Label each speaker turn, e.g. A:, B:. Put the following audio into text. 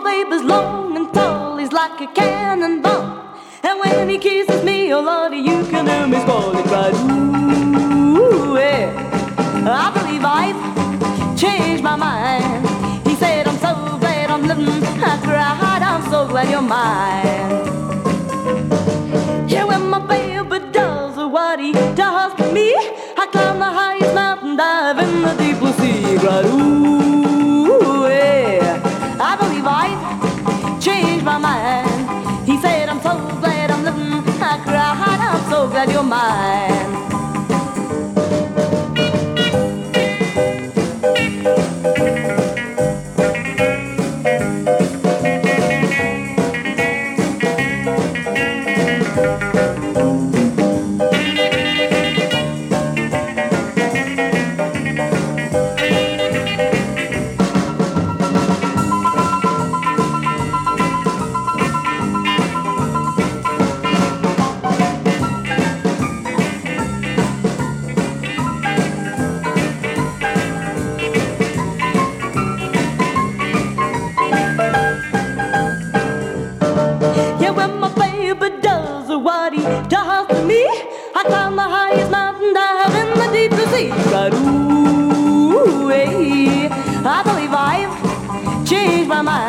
A: baby's long and tall, he's like a cannonball. And when he kisses me, oh Lordy, you can hear me squall. He cried, ooh, yeah. I believe I've changed my mind. He said, I'm so glad I'm living. I cried, I'm so glad you're mine. Yeah, when my baby does what he does to me, I climb the highest mountain, dive in the deep blue sea. He cried, ooh, yeah. I believe I've changed my mind. He said, I'm so glad I'm living. I cried, I'm so glad you're mine. What he does to me, I climb the highest mountain, dive in the deep blue sea. But ooh, hey, I believe I've changed my mind.